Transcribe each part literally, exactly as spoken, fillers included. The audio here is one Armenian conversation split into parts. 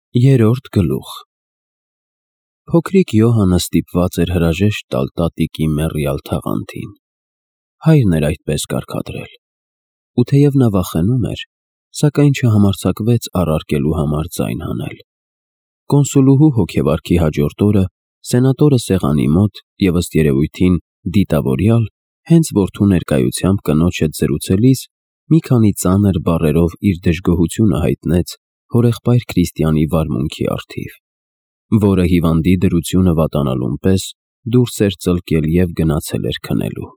Երրորդ գլուխ Փոքրիկ Յոհանը ստիպված էր հրաժեշտ տալ տատիկի մեռյալ թաղանթին։ Հայրն էր այդպես կարգադրել։ Ու թեև նա վախենում էր, սակայն չհամարձակվեց առարկելու համար ձայն հանել։ Կոնսուլուհու հոգեվարքի հաջորդ օրը սենատորը սեղանի մոտ և ըստ երևույթին դիտավորյալ, հենց որդու ներկայությամբ կնոջ հետ զրուցելիս մի քանի ծանր բառերով իր դժգոհությունը հայտնեց հորեղբայր Քրիստիանի վարմունքի առթիվ, որը հիվանդի դրությունը վատանալուն պես դուրս էր ծլկել և գնացել էր քնելու։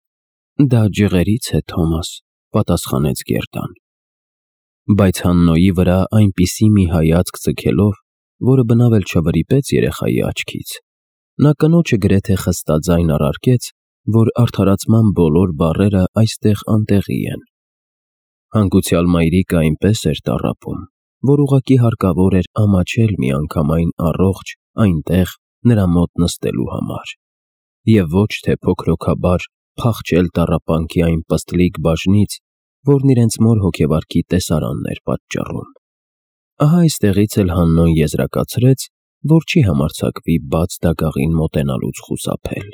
Դա ջղերից է, Թոմաս, պատասխանեց Գերդան։ Բայց Հաննոյի վրա այնպիսի մի հայացք ձգելով, որը բնավ էլ չվրիպեց երեխայի աչքից, նա կնոջը գրեթե խստաձայն առարկեց, որ արդարացման բոլոր բառերը այստեղ անտեղի են։ Հանգուցյալ մայրիկը այնպես էր տառապում, որ ուղղակի հարկավոր էր ամաչել միանգամայն առողջ այնտեղ նրա մոտ նստելու համար, և ոչ թե փոքրոքաբար փախչել տառապանքի այն պստլիկ բաժնից, որն իրենց մոր հոգեվարքի տեսարանն էր պատճառում։ Ահա այստեղից էլ Հաննոն եզրակացրեց, որ չի համարձակվի բաց դագաղին մոտենալուց խուսափել։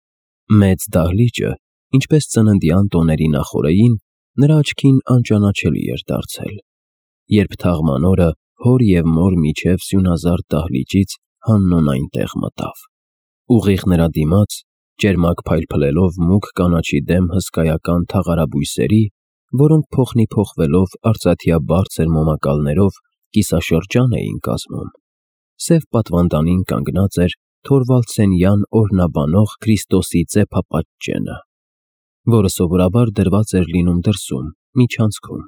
Մեծ դահլիճը, ինչպես ծննդյան տոների նախօրեին, նրա աչքին անճանաչելի էր դարձել, երբ թաղման օրը հոր և մոր միջև սյունազարդ դահլիճից Հաննոն այնտեղ մտավ։ Ուղիղ նրա դիմաց, ճերմակ փայլփլելով մուգ կանաչի դեմ հսկայական թաղարաբույսերի, որոնք փոխնիփոխվելով արծաթյա բարձր մոմակալներով կիսաշրջան էին կազմում, սև պատվանդանին կանգնած էր Թորվալդսենյան օրհնաբանող Քրիստոսի ծեփապատճենը, որը սովորաբար դրված էր լինում դրսում, միջանցքում։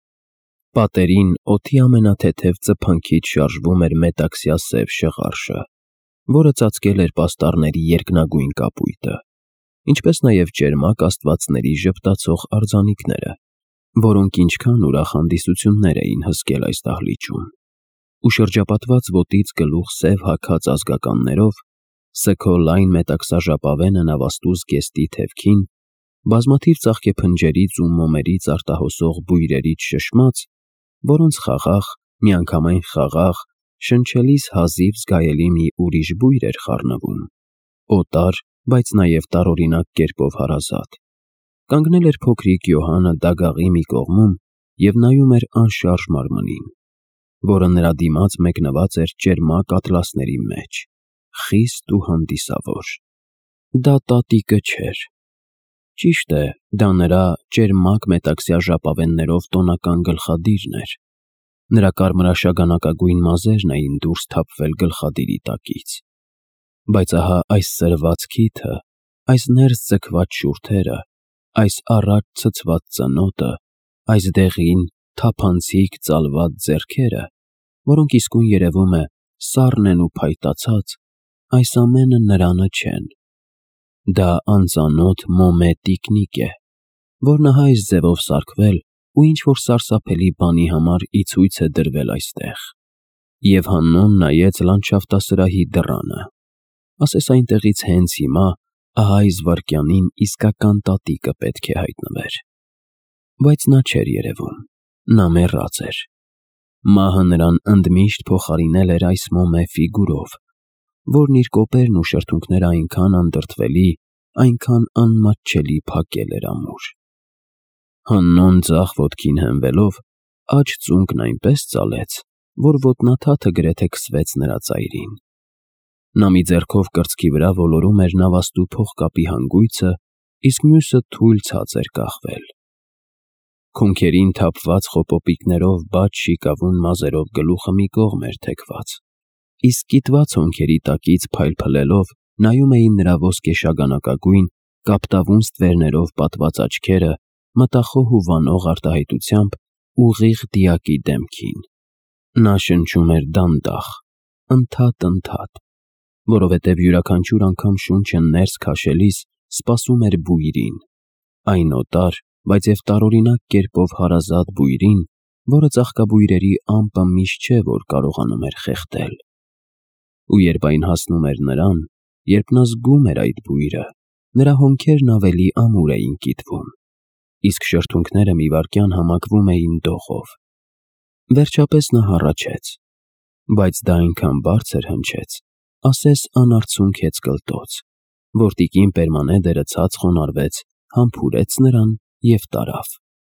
Պատերին օդի ամենաթեթև ծփանքից շարժվում էր մետաքսյա սև շղարշը, որը ծածկել էր պաստառների երկնագույն կապույտը, ինչպես նաև ճերմակ աստվածների ժպտացող արձանիկները, որոնք ինչքան ուրախ հանդիսություններ էին հսկել այս դահլիճում, ու շրջապատված ոտից գլուխ սև հագած ազգականներով, սգո լայն մետաքսաժապավենը նավաստու զգեստի թևքին, բազմաթիվ ծաղկեփնջերից ու մոմերից արտահոսող բույրերից շշմած, որոնց խաղաղ, միանգամայն խաղաղ, շնչելիս հազիվ զգայելի մի ուրիշ բույր էր խառնվում, օտար, բայց նաև տարօրինակ կերպով հարազատ։ Կանգնել էր փոքրիկ Յոհանը դագաղի մի կողմում և նայում էր անշարժ մարմնին, որը նրա դիմաց մեկնված էր ճերմակ ատլասների մեջ, խիստ ու հանդիսավոր։ Դա տատիկը չէր։ Ճիշտ է, դա նրա ճերմակ մետաքսյա ժապավեններով տոնական գլխադիրն էր։ Նրա կարմրաշագանակագույն մազերն էին դուրս թափվել գլխադիրի տակից։ Բայց ահա այս սրված քիթը, այս ներս ձգված շուրթերը, այս առաջ ցցված ծնոտը, այս դեղին, թափանցիկ ծալված ձեռքերը, որոնք իսկույն երևում է սառն են ու փայտացած, այս ամենը նրանը չեն։ Դա անծանոթ մոմե տիկնիկ է, որն ահա այս ձևով սարքվել ու ինչ-որ սարսափելի բանի համար ի ցույց է դրվել այստեղ։ Եվ Հաննոն նայեց լանդշաֆտասրահի դռանը։ Ասես այնտեղից հենց հիմա, ահա այս վայրկյանին իսկական տատիկը պետք է հայտնվեր։ Բայց նա չէր երևում, նա մեռած էր։ Մահը նրան ընդմիշտ փոխարինել էր այս մոմե ֆիգուրով, որն իր կոպերն ու շրթունքները այնքան անդրդվելի, այնքան անմատչելի փակել էր ամուր։ Հաննոն ձախ ոտքին հենվելով, աջ ծունկն այնպես ծալեց, որ ոտնաթաթը գրեթե քսվեց նրա ծայրին։ Նա մի ձեռքով կրծքի վրա ոլորում էր նավաստու փողկապի հանգույցը, իսկ մյուսը թույլ ցած էր կախվել։ Քոնքերին թափված խոպոպիկներով բաց շիկավուն մազերով գլուխը մի կողմ էր թեքված, իսկ կիտված հոնքերի տակից փայլփլելով նայում էին նրա ոսկեշագանակագույն, կապտավուն ստվերներով պատված աչքերը մտախոհ ու վանող արտահայտությամբ ուղիղ դիակի դեմքին։ Նա շնչում էր դանդաղ, ընդհատ-ընդհատ, որովհետև յուրաքանչյուր անգամ շունչը ներս քաշելիս սպասում էր բույրին, այն օտար, բայց և տարօրինակ կերպով հարազատ բույրին, որը ծաղկաբույրերի ամպը միշտ չէ, որ կարողանում էր խեղդել։ Ու երբ այն հասնում էր նրան, երբ նա զգում էր այդ բույրը, նրա հոնքերն ավելի ամուր էին կիտվում, իսկ շրթունքները մի վայրկյան համակվում էին դողով։ Վերջապես նա հառաչեց. բայց դա այնքան բարձր հնչեց, ասես անարցունք հեծ կլտոց, որ տիկին Պերմանեդերը ցած խոնարհվեց, համբուրեց նրան և տարավ։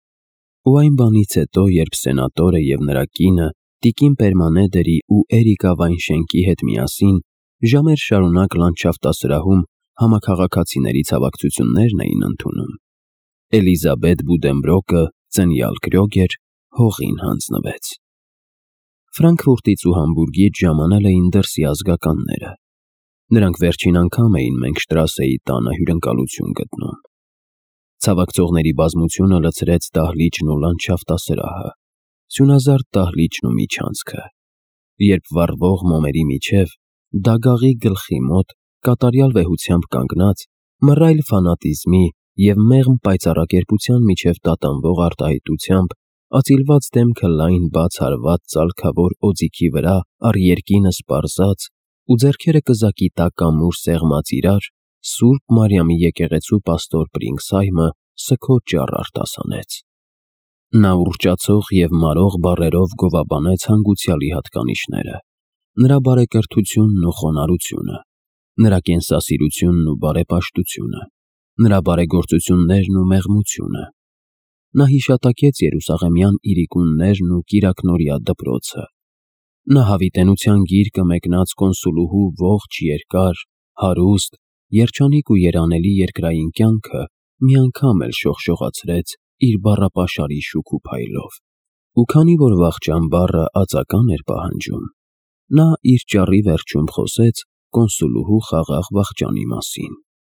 Ու այն բանից հետո, երբ սենատորը և նրա կինը տիկին Պերմանեդերի ու Էրիկա Վայնշենկի հետ միասին ժամեր շարունակ լանդշաֆտասրահում համաքաղաքացիների ցավակցություններն էին ընդունում, Էլիզաբետ Բուդենբրոկը, ծնյալ Կրյոգեր, հողին հանձնվեց։ Ֆրանկֆուրտից ու Համբուրգից ժամանել էին դրսի ազգականները։ Նրանք վերջին անգամ էին Մենգշտրասեի տանը հյուրընկալություն գտնում։ Ցավակցողների բազմությունը լցրեց դահլիճն ու լանդշաֆտասրահը, սյունազարդ դահլիճն ու միջանցքը, երբ վառվող մոմերի միջև, դագաղի գլխի մոտ, կատարյալ վեհությամբ կանգնած, մռայլ ֆանատիզմի և մեղմ պայծառակերպության միջև տատանվող արտահայտությամբ, ածիլված դեմքը լայն բաց հարված ծալքավոր օձիքի վրա առ երկինը սպառզած ու ձեռքերը կզակի տակ ամուր սեղմած իրար, Սուրբ Մարիամի եկեղեցու պաստոր Պրինգսհայմը սգոտ ճառ արտասանեց։ Նա ուռճացող և մարող բառերով գովաբանեց հանգուցյալի հատկանիշները, նրա բարեկրթությունն ու խոնարհությունը, նրա կենսասիրությունն ու բարեպաշտությունը, նրա բարեգործություններն ու մեղմությունը։ Նա հիշատակեց երուսաղեմյան իրիկուններն ու կիրակնօրյա դպրոցը։ Նա հավիտենության գիրկը մեկնած կոնսուլուհու ողջ երկար, հարուստ, երջանիկ ու երանելի երկրային կյանքը մի անգամ էլ շողշողացրեց իր բառապաշարի շուք ու փայլով, ու քանի որ վախճան բառը ածական էր պահանջում, նա իր ճառի վերջում խոսեց կոնսուլուհու խաղաղ վախճանի մասին։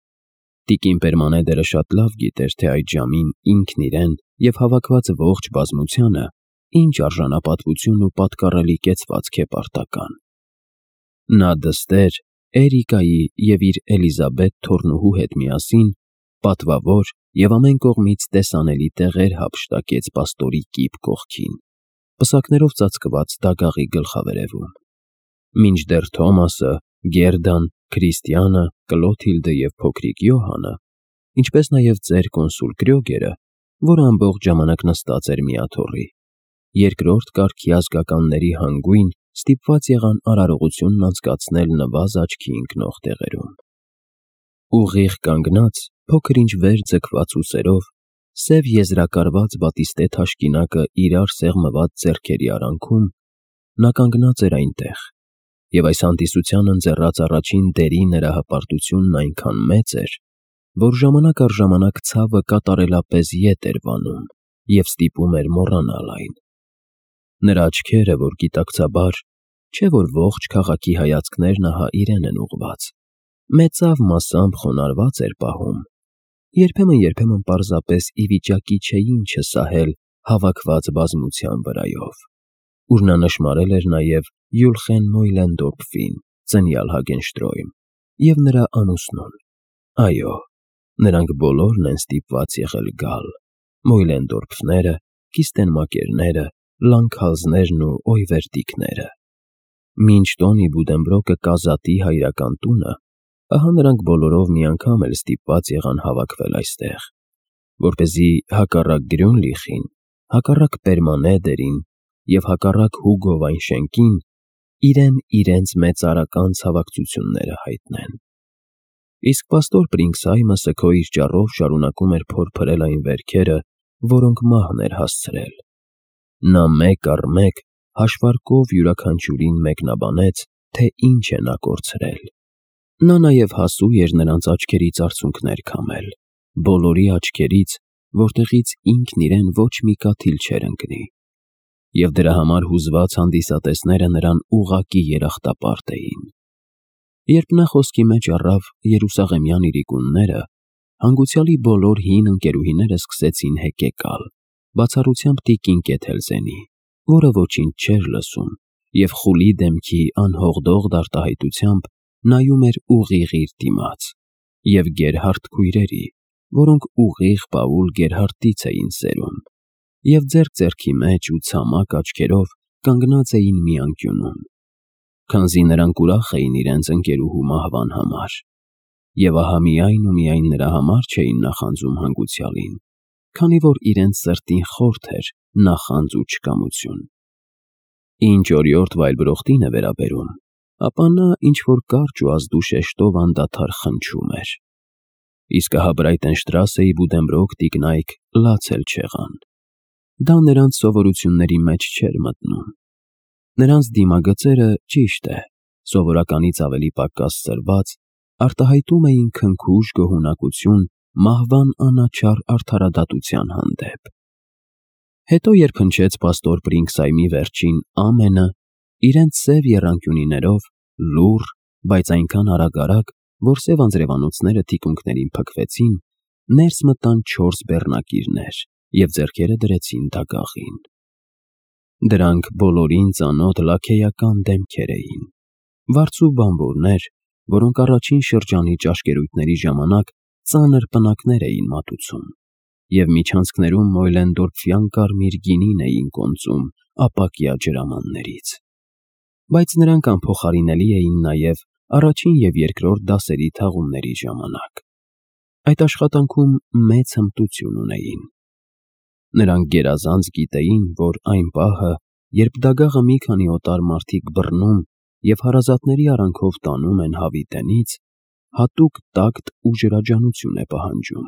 Տիկին Պերմանեդերը շատ լավ գիտեր, թե այդ ժամին ինքն իրեն և հավաքված ողջ բազմությանը ինչ արժանապատվություն ու պատկառելի կեցվածք է պարտական։ Նա դստեր Էրիկայի և իր Էլիզաբետ թոռնուհու հետ միասին պատվավոր և ամեն կողմից տեսանելի տեղեր հափշտակեց պաստորի կիպ կողքին, պսակներով ծածկված դագաղի գլխավերևում, մինչդեռ Թոմասը, Գերդան, Քրիստիանը, Կլոթիլդը և փոքրիկ Յոհանը, ինչպես նաև ծեր կոնսուլ Կրյոգերը, որը ամբողջ ժամանակ նստած էր մի աթոռի, երկրորդ կարգի ազգականների հանգույն ստիպված եղան արարողությունն անցկացնել նվազ աչքի ընկնող տեղերում։ Ուղիղ կանգնած, փոքր-ինչ վեր ձգված ուսերով, սև եզրակարված բատիստե թաշկինակը իրար սեղմված ձեռքերի արանքում, նա կանգնած էր այնտեղ, և այս հանդիսության ընձեռած առաջին դերի նրա հպարտությունն այնքան մեծ էր, որ ժամանակ առ ժամանակ ցավը կատարելապես ետ էր վանում և ստիպում էր մոռանալ այն։ Նրա աչքերը, որ գիտակցաբար, չէ որ ողջ քաղաքի հայացքներն ահա իրեն են ուղղված, մեծավ մասամբ խոնարհված էր պահում, երբեմն-երբեմն պարզապես ի վիճակի չէին չսահել հավաքված բազմության վրայով, ուր նա նշմարել էր նաև Յուլխեն Մոյլենդորֆին, ծնյալ Հագենշտրոյմ, և նրա ամուսնուն։ Այո, նրանք բոլորն են ստիպված եղել գալ, Մոյլենդորֆները, Կիստենմակերները, Լանքհալզներն ու Օյվերտիկները։ Մինչ Տոնի Բուդենբրոկը կազատի հայրական տունը, ահա նրանք բոլորով մի անգամ էլ ստիպված եղան հավաքվել այստեղ, որպեսզի հակառակ Գրյունլիխին, հակառակ Պերմանեդերին և հակառակ Հուգո Վայնշենկին իրեն իրենց մեծարական ցավակցությունները հայտնեն։ Իսկ պաստոր Պրինգսհայմը սգո իր ճառով շարունակում էր փորփրել այն վերքերը, որոնք մահն էր հասցրել։ Նա մեկ առ մեկ հաշվարկով յուրաքանչյուրին մեկնաբանեց, թե ինչ է նա կորցրել։ Նա նաև հասու էր նրանց աչքերից արցունքներ քամել, բոլորի աչքերից, որտեղից ինքն իրեն ոչ մի կաթիլ չէր ընկնի։ Եվ դրա համար հուզված հանդիսատեսները նրան ուղղակի երախտապարտ էին։ Երբ նա խոսքի մեջ առավ երուսաղեմյան իրիկունները, հանգուցյալի բոլոր հին ընկերուհիները սկսեցին հեկեկալ, բացառությամբ տիկին Կեթելզենի, որը ոչինչ չէր լսում և խուլի դեմքի անհողդող արտահայտությամբ նայում էր ուղիղ իր դիմաց, և Գերհարդ քույրերի, որոնք ուղիղ Պաուլ Գերհարդից էին սերում, և ձեռք ձեռքի մեջ ու ցամաք աչքերով կանգնած էին մի անկյունում, քանզի նրանք ուրախ էին իրենց ընկերուհու մահվան համար, և ահա միայն ու միայն նրա համար չէին նախանձում հանգուցյալին, քանի որ իրենց սրտին խորթ էր նախանձ ու չկամություն։ Ինչ օրիորդ վայելբրոխտին է վերաբերում, ապա նա ինչ-որ կարճ ու ազդու շեշտով անդադար խնչում էր։ Իսկ ահա Բրայտենշտրասեի Բուդենբրոկ տիկնայք լաց էլ չեղան։ Դա նրանց սովորությունների մեջ չէր մտնում։ Նրանց դիմագծերը, ճիշտ է, սովորականից ավելի պակաս սրված, արտահայտում էին քնքուշ գոհունակություն մահվան անաչառ արդարադատության հանդեպ։ Հետո երբ հնչեց պաստոր Բրինքսայմի վերջին ամենը, իրենց սև եռանկյունիներով, լուռ, բայց այնքան արագ-արագ, որ սև անձրևանոցները թիկունքներին փքվեցին, ներս մտան չորս բեռնակիրներ և ձեռքերը դրեցին դագաղին։ Դրանք բոլորին ծանոթ լաքեյական դեմքեր էին, վարձու բանվորներ, որոնք առաջին շրջանի ճաշկերույթների ժամանակ ծանր պնակներ էին մատուցում և միջանցքներում մոյլենդորֆյան կարմիր գինին էին կոնծում ապակյա ջրամաններից։ Բայց նրանք անփոխարինելի էին նաև առաջին և երկրորդ դասերի թաղումների ժամանակ։ Այդ աշխատանքում մեծ հմտություն ունեին։ Նրանք գերազանց գիտեին, որ այն պահը, երբ դագաղը մի քանի օտար մարդիկ բռնում և հարազատների արանքով տանում են հավիտենից, հատուկ տակտ ու ջրաջանություն է պահանջում։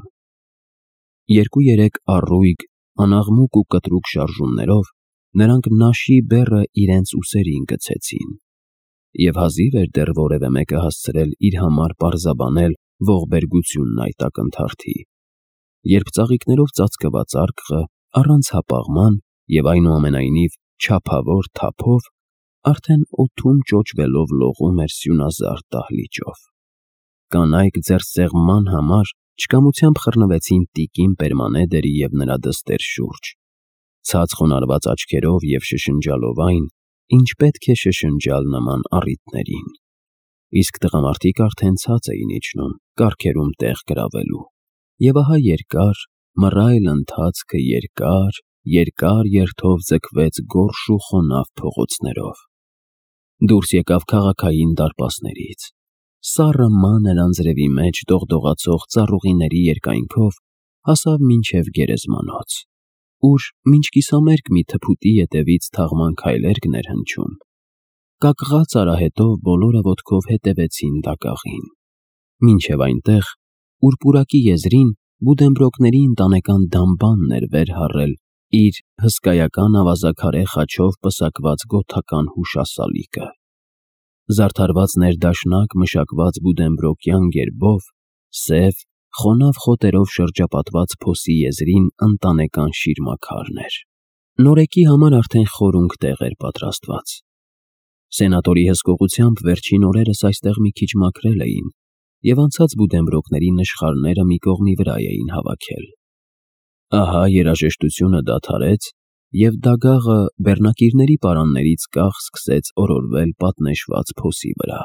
Երկու-երեք առույգ, անաղմուկ ու կտրուկ շարժումներով նրանք նաշի բեռը իրենց ուսերին գցեցին, և հազիվ էր դեռ որևէ մեկը հասցրել իր համար պարզաբանել ողբերգությունն այդ ակնթարթի, երբ ծաղիկներով ծածկված արկղը առանց հապաղման և այնուամենայնիվ չափավոր թափով արդեն օդում ճոճվելով լողում էր սյունազարդ դահլիճով։ Կանայք ձեռսեղմման համար չկամությամբ խռնվեցին տիկին Պերմանեդերի և նրա դստեր շուրջ, ցած խոնարհված աչքերով և շշնջալով այն, ինչ պետք է շշնջալ նման առիթներին, իսկ տղամարդիկ արդեն ցած էին իջնում կառքերում տեղ գրավելու, և ահա երկար, մռայլ ընթացքը երկար, երկար երթով ձգվեց գորշ ու խոնավ փողոցներով։ Դուրս եկավ քաղաքային դարպասներից, սառը մանր անձրևի մեջ դողդողացող ծառուղիների երկայնքով հասավ մինչև գերեզմանոց, ուր մինչ կիսամերկ մի թփուտի ետևից թաղման քայլերգն էր հնչում, կակղած արահետով բոլորը ոտքով հետևեցին դագաղին, մինչև այնտեղ, ուր պուրակի եզրին Բուդենբրոկների ընտանեկան դամբանն էր վեր հառել իր հսկայական ավազաքարե խաչով պսակված գոթական հուշասալիկը։ Զարդարված ներդաշնակ մշակված բուդենբրոկյան գերբով, սև, խոնավ խոտերով շրջապատված փոսի եզրին ընտանեկան շիրմաքարն էր։ Նորեկի համար արդեն խորունգ տեղ էր պատրաստված։ Սենատորի հսկողությամբ վերջին օրերս այստեղ մի քիչ մաքրել էին, և անցած Բուդենբրոկների նշխարները մի կողմի վրա էին հավաքել։ Ահա երաժշտությունը դադարեց, և դագաղը բեռնակիրների պարաններից կախ սկսեց օրորվել պատնեշված փոսի վրա։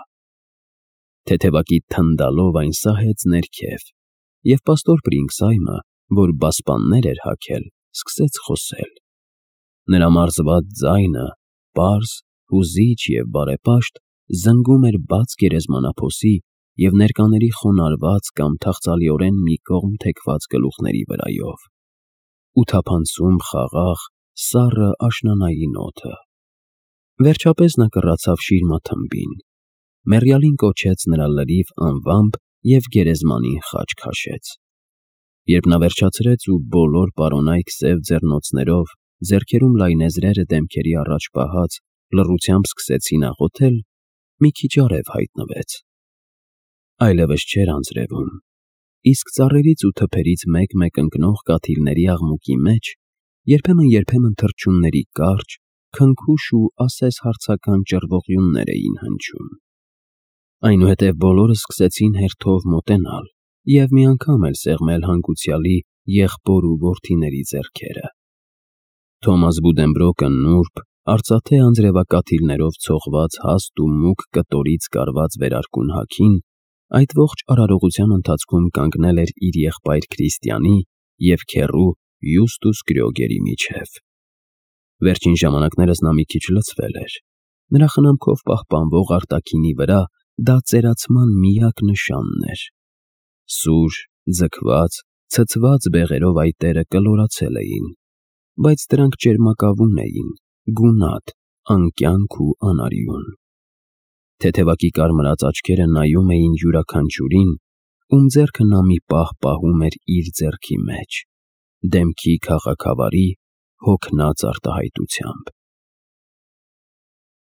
Թեթևակի թնդալով այն սահեց ներքև, և պաստոր Բրինքսայմը, որ բասպաններ էր հագել, սկսեց խոսել։ Նրա մարզված ձայնը, պարզ, հուզիչ և բարեպաշտ, զնգում էր բաց գերեզմանափոսի և ներկաների խոնարհված կամ թախծալիորեն մի կողմ թեքված գլուխների վրայով, ու թափանցում խաղաղ, սառը աշնանային օդը։ Վերջապես նա կռացավ շիրմաթմբին, մեռյալին կոչեց նրա լրիվ անվամբ և գերեզմանին խաչ քաշեց։ Երբ նա վերջացրեց ու բոլոր պարոնայք սև ձեռնոցներով, ձեռքերում լայնեզրերը դեմքերի առաջ պահած, լռությամբ սկսեցին աղոթել, մի քիչ արև հայտնվեց։ Այլևս չէր անձրևում, իսկ ծառերից ու թփերից մեկ-մեկ ընկնող կաթիլների աղմուկի մեջ երբեմն-երբեմն թռչունների կարճ, քնքուշ ու ասես հարցական ճռվողյուններ էին հնչում։ Այնուհետև բոլորը սկսեցին հերթով մոտենալ և մի անգամ էլ սեղմել հանգուցյալի եղբոր ու որդիների ձեռքերը։ Թոմաս Բուդենբրոկը նուրբ, արծաթե անձրևակաթիլներով ցողված հաստ ու մուգ կտորից կարված վերարկուն հագին այդ ողջ արարողության ընթացքում կանգնել էր իր եղբայր Քրիստիանի և քեռու Յուստուս Գրյոգերի միջև։ Վերջին ժամանակներս նա մի քիչ լցվել էր։ Նրա խնամքով պահպանվող արտաքինի վրա դա ծերացման միակ նշանն էր։ Սուր, ձգված, ցցված բեղերով այտերը կլորացել էին, բայց դրանք ճերմակավուն էին, գունատ, անկյանք ու անարյուն։ Թեթևակի կարմրած աչքերը նայում էին յուրաքանչյուրին, ում ձեռքը նա մի պահ պահում էր իր ձեռքի մեջ, դեմքի քաղաքավարի, հոգնած արտահայտությամբ։